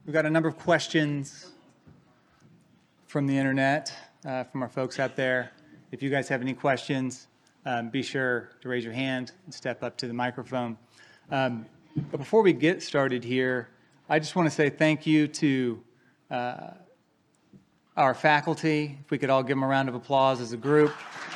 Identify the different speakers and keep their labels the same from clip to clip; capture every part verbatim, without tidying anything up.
Speaker 1: we've got a number of questions from the internet, uh, from our folks out there. If you guys have any questions, um, be sure to raise your hand and step up to the microphone. Um, but before we get started here, I just want to say thank you to uh, our faculty. If we could all give them a round of applause as a group.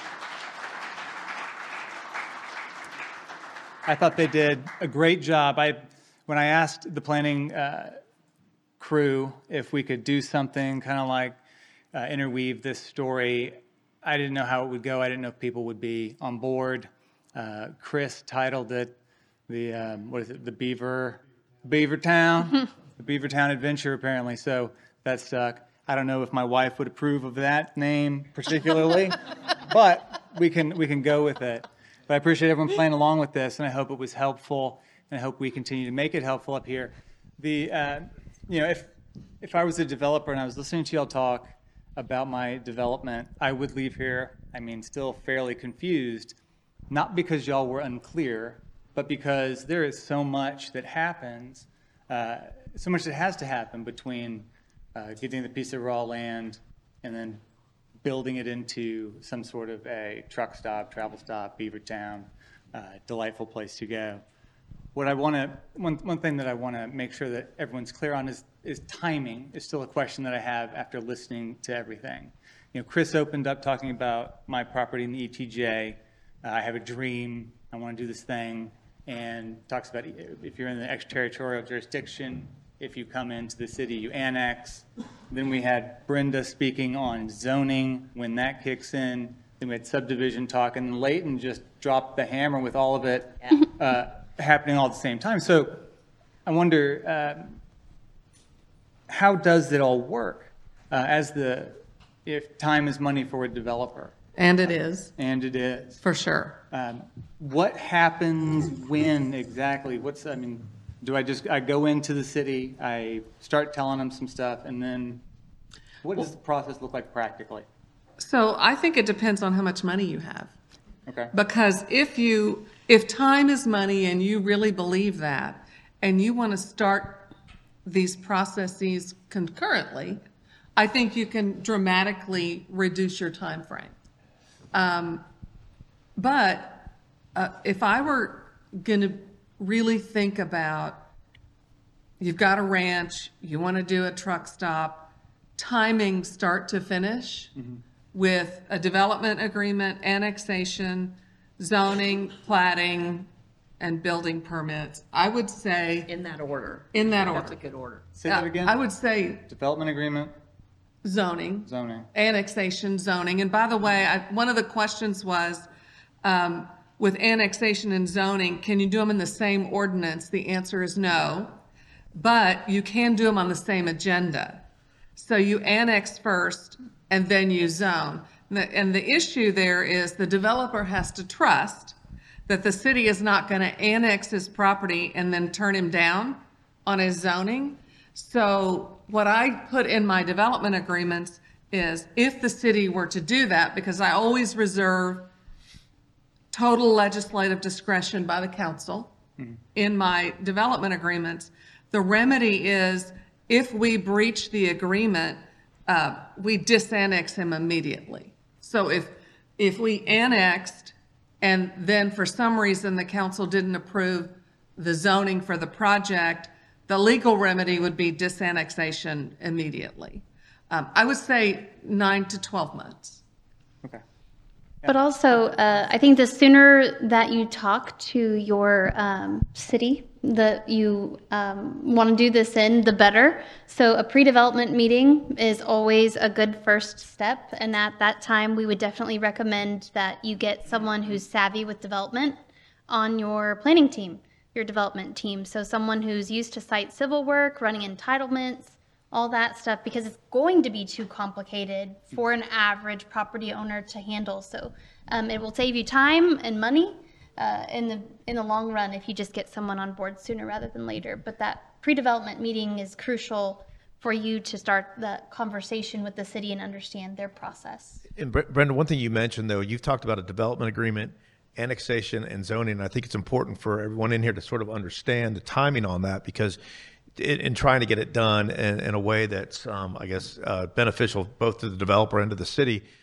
Speaker 1: I thought they did a great job. I, when I asked the planning uh, crew if we could do something kind of like uh, interweave this story, I didn't know how it would go. I didn't know if people would be on board. Uh, Chris titled it the um, what is it? The Beaver Beaver Town, the Beaver Town Adventure, apparently. So that stuck. I don't know if my wife would approve of that name particularly, but we can we can go with it. But I appreciate everyone playing along with this, and I hope it was helpful, and I hope we continue to make it helpful up here. The uh, you know, if if I was a developer and I was listening to y'all talk about my development, I would leave here, I mean, still fairly confused, not because y'all were unclear, but because there is so much that happens, uh, so much that has to happen between uh, getting the piece of raw land and then building it into some sort of a truck stop, travel stop, Beaver Town, uh, delightful place to go. What I want to, one, one thing that I want to make sure that everyone's clear on is, is timing is still a question that I have after listening to everything. You know, Chris opened up talking about my property in the E T J. Uh, I have a dream. I want to do this thing. And talks about if you're in the extraterritorial jurisdiction, if you come into the city, you annex. Then we had Brenda speaking on zoning, when that kicks in. Then we had subdivision talk, and Leighton just dropped the hammer with all of it yeah. uh, happening all at the same time. So I wonder, uh, how does it all work uh, as the, if time is money for a developer?
Speaker 2: And it is.
Speaker 1: And it is.
Speaker 2: For sure.
Speaker 1: Um, what happens when exactly? What's, I mean, do I just, I go into the city, I start telling them some stuff, and then what does the process look like practically?
Speaker 2: So I think it depends on how much money you have.
Speaker 1: Okay.
Speaker 2: Because if you, if time is money and you really believe that, and you want to start these processes concurrently, I think you can dramatically reduce your time frame. Um, but uh, if I were going to really think about, you've got a ranch, you want to do a truck stop, timing start to finish mm-hmm. with a development agreement, annexation, zoning, platting, and building permits, I would say...
Speaker 3: In that order.
Speaker 2: In that
Speaker 3: That's
Speaker 2: order.
Speaker 3: That's a good order.
Speaker 1: Say that again?
Speaker 2: I would say...
Speaker 1: Development agreement.
Speaker 2: Zoning.
Speaker 1: Zoning.
Speaker 2: Annexation, zoning. And by the way, I, one of the questions was, um, with annexation and zoning, can you do them in the same ordinance? The answer is no, but you can do them on the same agenda. So you annex first and then you zone. And the, and the issue there is the developer has to trust that the city is not going to annex his property and then turn him down on his zoning. So what I put in my development agreements is if the city were to do that, because I always reserve total legislative discretion by the council mm-hmm. in my development agreements, the remedy is if we breach the agreement, uh, we disannex him immediately. So if if we annexed and then for some reason the council didn't approve the zoning for the project, the legal remedy would be disannexation immediately. Um, I would say nine to twelve months.
Speaker 1: Okay. Yeah.
Speaker 4: But also, uh, I think the sooner that you talk to your um, city that you um, want to do this in, the better. So a pre-development meeting is always a good first step. And at that time, we would definitely recommend that you get someone who's savvy with development on your planning team, your development team. So someone who's used to site civil work, running entitlements, all that stuff, because it's going to be too complicated for an average property owner to handle. So um, it will save you time and money uh, in the in the long run if you just get someone on board sooner rather than later. But that pre-development meeting is crucial for you to start the conversation with the city and understand their process.
Speaker 5: And Brenda, one thing you mentioned, though, you've talked about a development agreement, annexation, and zoning. And I think it's important for everyone in here to sort of understand the timing on that, because in, in trying to get it done in, in a way that's, um, I guess, uh, beneficial both to the developer and to the city.